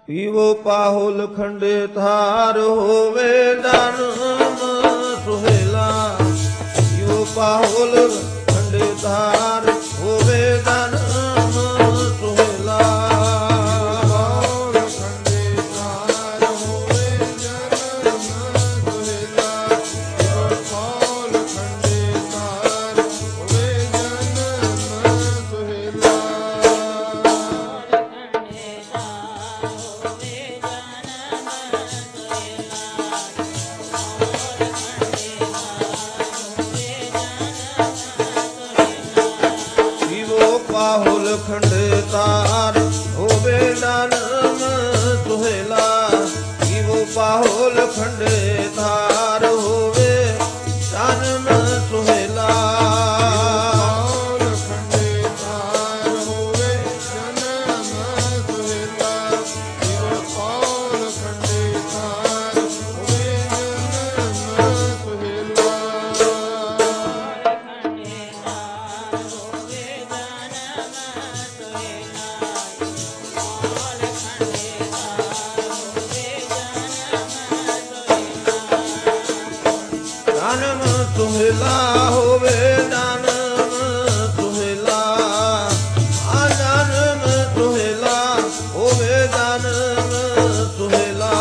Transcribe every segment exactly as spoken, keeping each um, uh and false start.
ਪੀਵੋ ਪਾਹੁਲ ਖੰਡੇ ਥਾਰ ਹੋਵੇ ਜਨਮ ਸੁਹੇਲਾ। ਪੀਵੋ ਪਾਹੁਲ ਖੰਡੇ ਥਾਰ ਹੋਵੇ ਜਨਮ ਸੁਹੇਲਾ। ਪਾਹੁਲ ਖੰਡੇ ਤਾਰ ਹੋਵੇ ਜਨਮ ਸੁਹੇਲਾ। ਪੀਵੋ ਪਾਹੁਲ ਖੰਡੇ ਤਾਰ ਹੋਵੇ ਜਨਮ ਸੁਹੇਲਾ। ਜਨਮ ਸੁਹੇਲਾ ਹੋਵੇ ਜਨਮ ਸੁਹੇਲਾ। ਆ ਜਨਮ ਸੁਹੇਲਾ ਹੋਵੇ ਜਨਮ ਸੁਹੇਲਾ।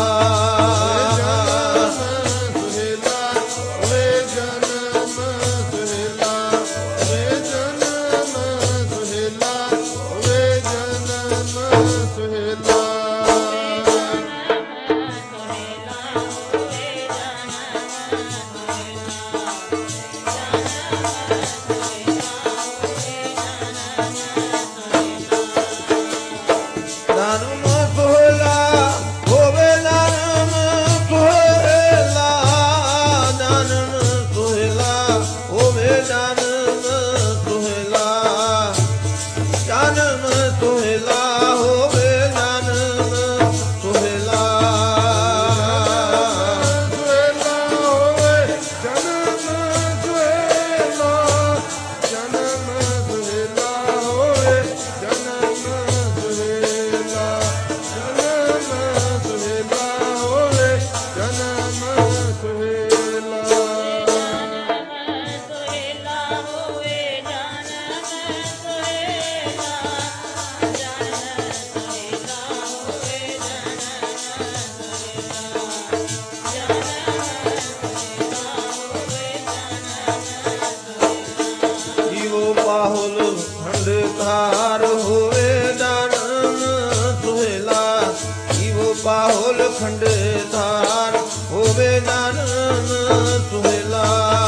ਪਾਹੁਲ ਖੰਡੇ ਤਾਰ ਹੋਵੇ ਜਨਮ ਸੁਹੇਲਾ। ਪੀਵੋ ਪਾਹੁਲ ਖੰਡੇ ਤਾਰ ਹੋਵੇ ਜਨਮ ਸੁਹੇਲਾ।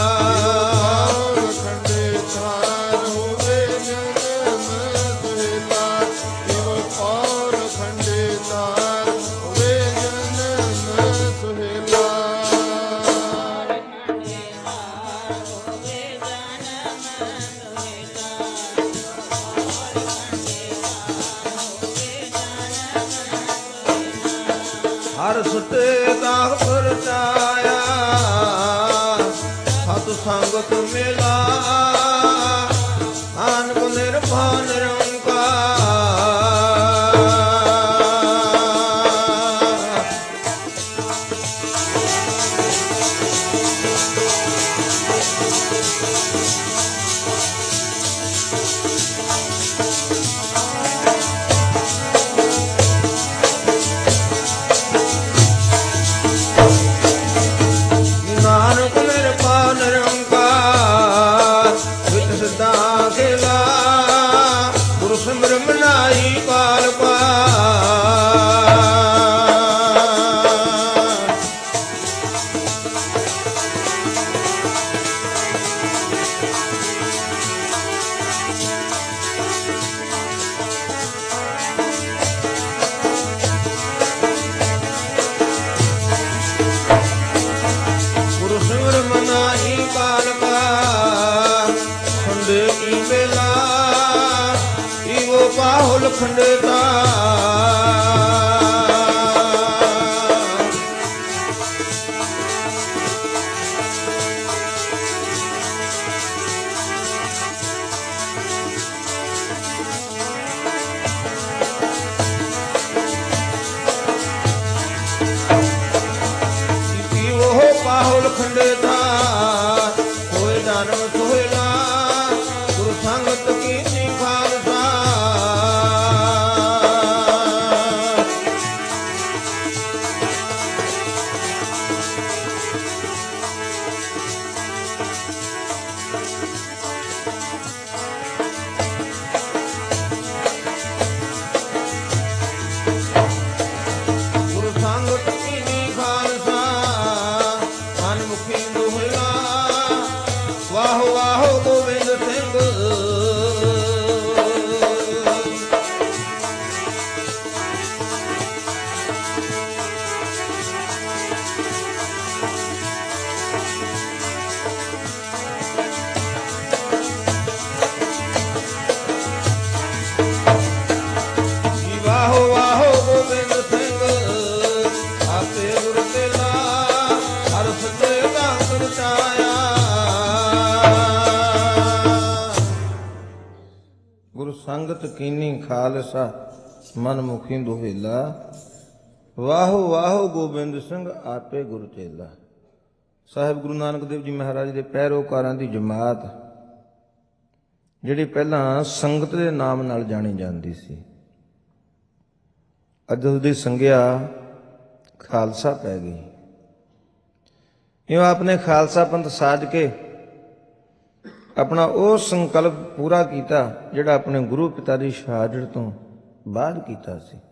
ਹਰ ਸੁਤੇ ਦਾ ਪਰਚਾਇਆ ਸਤ ਸੰਗਤ ਮੇਲਾ। ਆਨ ਕੋ ਨਿਰਭਉ ਨਿਰੰਕਾਰ। ਨਾਨਕ ਨਿਰਭਉ ਨਿਰੰਕਾਰ। ਗੁਰ ਸੰਗਤ ਕੀਨੀ ਖਾਲਸਾ ਮਨ ਮੁਖੀ ਦੁਹੇਲਾ। ਵਾਹੋ ਵਾਹੋ ਗੋਬਿੰਦ ਸਿੰਘ ਆਪੇ ਗੁਰ ਚੇਲਾ। ਸਾਹਿਬ ਗੁਰੂ ਨਾਨਕ ਦੇਵ ਜੀ ਮਹਾਰਾਜ ਦੇ ਪੈਰੋਕਾਰਾਂ ਦੀ ਜਮਾਤ ਜਿਹੜੀ ਪਹਿਲਾਂ ਸੰਗਤ ਦੇ ਨਾਮ ਨਾਲ ਜਾਣੀ ਜਾਂਦੀ ਸੀ, ਅੱਜ ਉਸਦੀ ਸੰਗਿਆ ਖਾਲਸਾ ਪੈ ਗਈ। ਇਉਂ ਆਪਨੇ ਖਾਲਸਾ ਪੰਥ ਸਾਜ ਕੇ ਆਪਣਾ ਉਹ ਸੰਕਲਪ ਪੂਰਾ ਕੀਤਾ ਜਿਹੜਾ ਆਪਣੇ ਗੁਰੂ ਪਿਤਾ ਦੀ ਸ਼ਹਾਦਤ ਤੋਂ ਬਾਅਦ ਕੀਤਾ ਸੀ।